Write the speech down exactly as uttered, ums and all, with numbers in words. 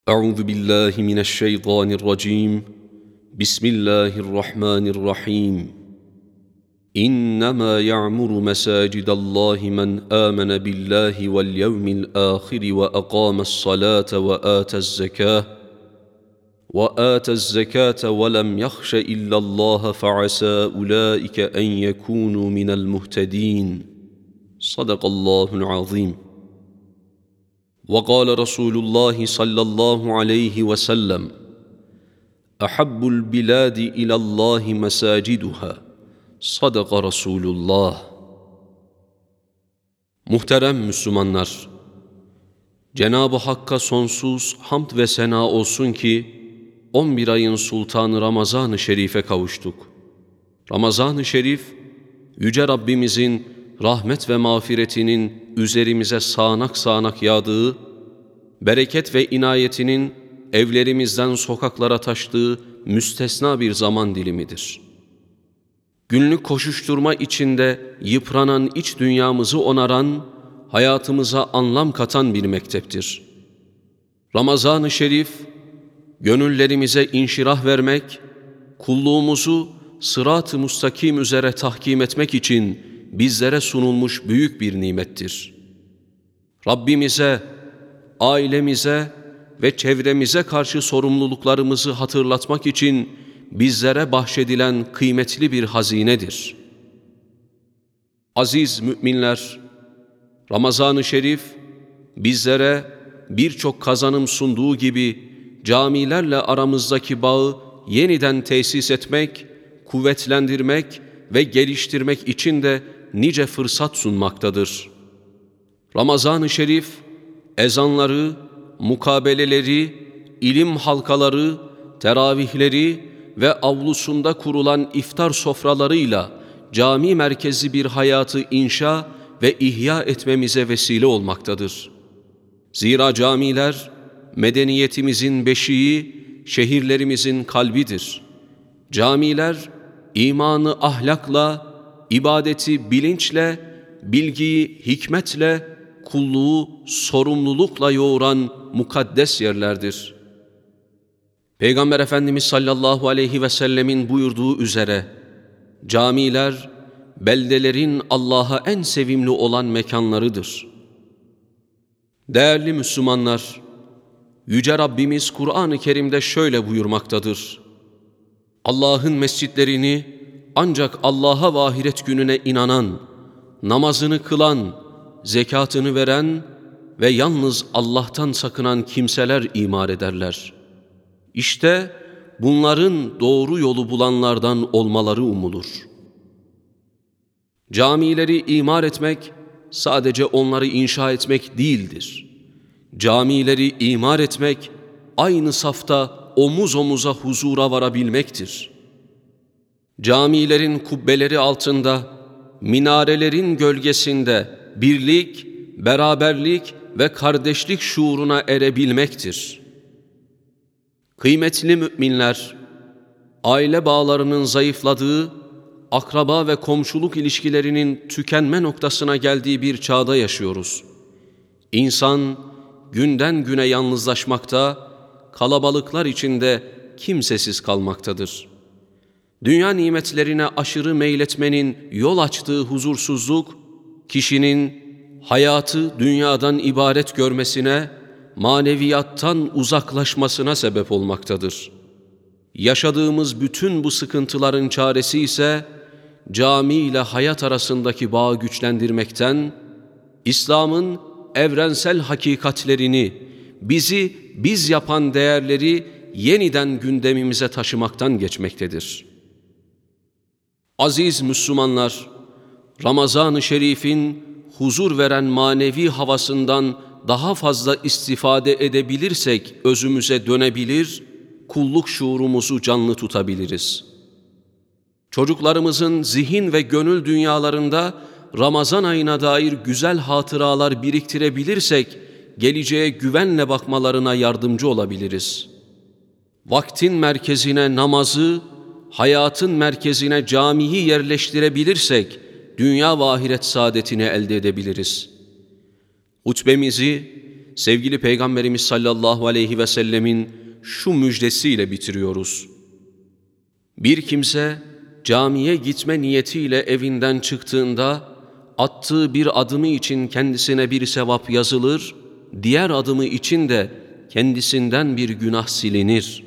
أعوذ بالله من الشيطان الرجيم بسم الله الرحمن الرحيم إنما يعمر مساجد الله من آمن بالله واليوم الآخر وأقام الصلاة وآتى الزكاة وآتى الزكاة ولم يخش إلا الله فعسى أولئك أن يكونوا من المهتدين صدق الله العظيم. وقال رسول الله صلى الله عليه وسلم أحب البلاد إلى الله مساجدها صدق رسول الله. Muhterem Müslümanlar, Cenab-ı Hakk'a sonsuz hamd ve sena olsun ki on bir ayın sultanı Ramazan-ı Şerif'e kavuştuk. Ramazan-ı Şerif, Yüce Rabbimizin rahmet ve mağfiretinin üzerimize sağanak sağanak yağdığı, bereket ve inayetinin evlerimizden sokaklara taştığı müstesna bir zaman dilimidir. Günlük koşuşturma içinde yıpranan iç dünyamızı onaran, hayatımıza anlam katan bir mekteptir. Ramazan-ı Şerif, gönüllerimize inşirah vermek, kulluğumuzu sırat-ı müstakim üzere tahkim etmek için bizlere sunulmuş büyük bir nimettir. Rabbimize, ailemize ve çevremize karşı sorumluluklarımızı hatırlatmak için bizlere bahşedilen kıymetli bir hazinedir. Aziz müminler, Ramazan-ı Şerif bizlere birçok kazanım sunduğu gibi camilerle aramızdaki bağı yeniden tesis etmek, kuvvetlendirmek ve geliştirmek için de nice fırsat sunmaktadır. Ramazan-ı Şerif, ezanları, mukabeleleri, ilim halkaları, teravihleri ve avlusunda kurulan iftar sofralarıyla cami merkezi bir hayatı inşa ve ihya etmemize vesile olmaktadır. Zira camiler, medeniyetimizin beşiği, şehirlerimizin kalbidir. Camiler, imanı ahlakla, ibadeti bilinçle, bilgiyi hikmetle, kulluğu sorumlulukla yoğuran mukaddes yerlerdir. Peygamber Efendimiz sallallahu aleyhi ve sellemin buyurduğu üzere, camiler, beldelerin Allah'a en sevimli olan mekanlarıdır. Değerli Müslümanlar, Yüce Rabbimiz Kur'an-ı Kerim'de şöyle buyurmaktadır: Allah'ın mescitlerini ancak Allah'a ve ahiret gününe inanan, namazını kılan, zekatını veren ve yalnız Allah'tan sakınan kimseler imar ederler. İşte bunların doğru yolu bulanlardan olmaları umulur. Camileri imar etmek, sadece onları inşa etmek değildir. Camileri imar etmek, aynı safta omuz omuza huzura varabilmektir. Camilerin kubbeleri altında, minarelerin gölgesinde birlik, beraberlik ve kardeşlik şuuruna erebilmektir. Kıymetli müminler, aile bağlarının zayıfladığı, akraba ve komşuluk ilişkilerinin tükenme noktasına geldiği bir çağda yaşıyoruz. İnsan günden güne yalnızlaşmakta, kalabalıklar içinde kimsesiz kalmaktadır. Dünya nimetlerine aşırı meyletmenin yol açtığı huzursuzluk, kişinin hayatı dünyadan ibaret görmesine, maneviyattan uzaklaşmasına sebep olmaktadır. Yaşadığımız bütün bu sıkıntıların çaresi ise, cami ile hayat arasındaki bağı güçlendirmekten, İslam'ın evrensel hakikatlerini, bizi biz yapan değerleri yeniden gündemimize taşımaktan geçmektedir. Aziz Müslümanlar, Ramazan-ı Şerif'in huzur veren manevi havasından daha fazla istifade edebilirsek özümüze dönebilir, kulluk şuurumuzu canlı tutabiliriz. Çocuklarımızın zihin ve gönül dünyalarında Ramazan ayına dair güzel hatıralar biriktirebilirsek, geleceğe güvenle bakmalarına yardımcı olabiliriz. Vaktin merkezine namazı, hayatın merkezine camiyi yerleştirebilirsek, dünya ve ahiret saadetini elde edebiliriz. Hutbemizi sevgili Peygamberimiz sallallahu aleyhi ve sellemin şu müjdesiyle bitiriyoruz. Bir kimse camiye gitme niyetiyle evinden çıktığında attığı bir adımı için kendisine bir sevap yazılır, diğer adımı için de kendisinden bir günah silinir.